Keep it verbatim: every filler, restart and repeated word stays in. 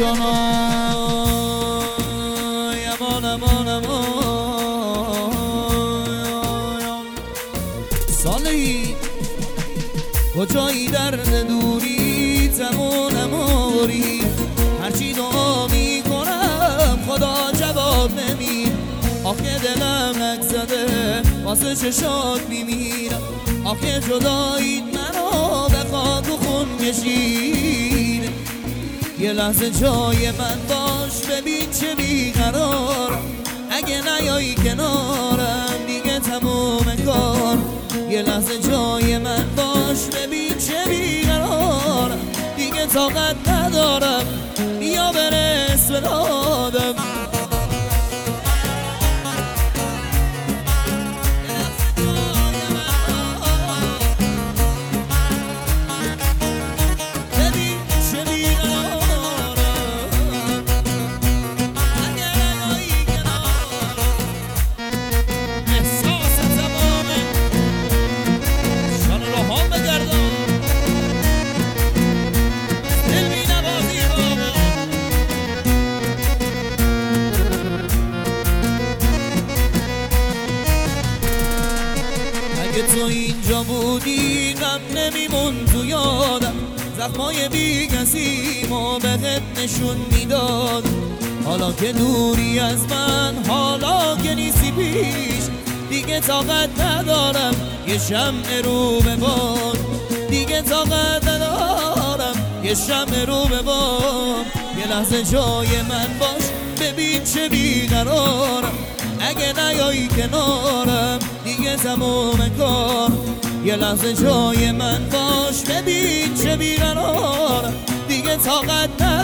جانم امان امان امان سالی کجایی درد دوری تمون نماری هرچی دعا میکنم خدا جواب نمید آخه دلم لک زده واسه چشات میمیرم آخه جدایید منو به خاک و خون کشید یه لحظه جای من باش ببین چه بیقرارم اگه نیایی کنارم دیگه تموم کار یه لحظه جای من باش ببین چه بیقرارم دیگه طاقت ندارم بیا برس به دادم اگه تو اینجا بودی غم نمیمون تو یادم زخمای بی کسیمو بهت نشون میداد حالا که دوری از من حالا که نیستی پیش دیگه طاقت ندارم یه شمع رو به باد دیگه طاقت ندارم یه شمع رو به باد یه لحظه جای من باش ببین چه بیقرارم اگه نیایی کنارم دیگه تموم کار یه لحظه جای من باش ببین چه بیقرارم دیگه طاقت ندارم